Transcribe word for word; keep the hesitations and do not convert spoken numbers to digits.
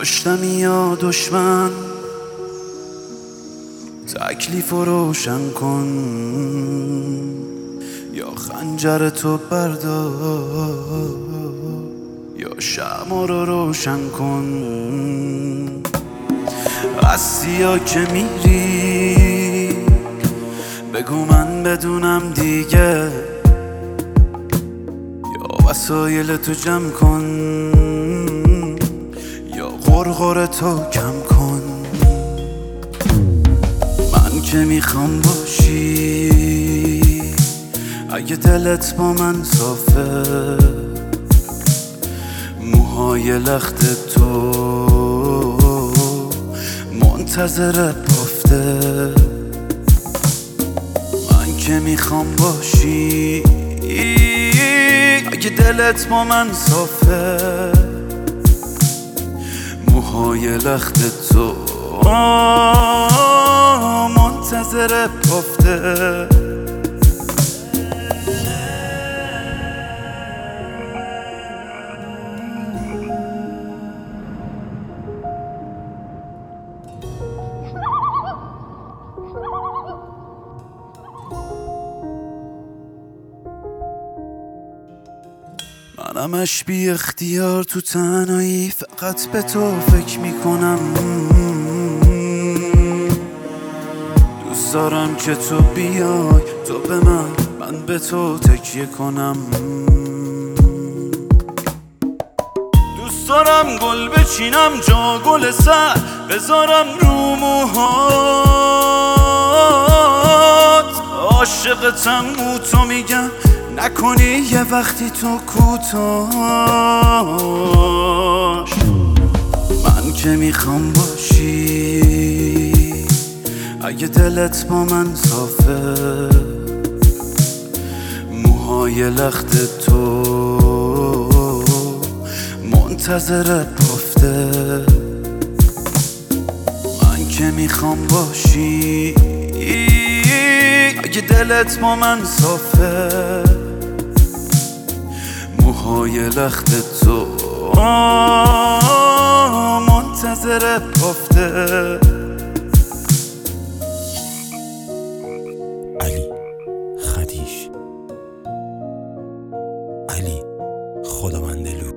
داشتم یا دشمن، تکلیف رو روشن کن یا خنجر تو بردار یا شمع رو روشن کن. هستی یا که میری بگو من بدونم دیگه، یا وسایل تو جمع کن یا غرغر تو کم کن. من که میخوام باشی اگه دلت با من صافه، موهای لخت تو منتظر بافته. من که میخوام باشی اگه دلت با من صافه، موهای لخت تو منتظر بافته. منمش بی اختیار تو تنهایی فقط به تو فکر میکنم. دوست دارم که تو بیای، تو به من، من به تو تکیه کنم. دوست دارم گل بچینم جا گل سر بذارم رو موهات. عاشقتم و تو میگم نکنی یه وقتی تو کوتاش. من که میخوام باشی اگه دلت با من صافه، موهای لخت تو منتظر بافته. من که میخوام باشی اگه دلت با من صافه، موهای لخت تو منتظر بافته. علی خدیش، علی خداوندلو.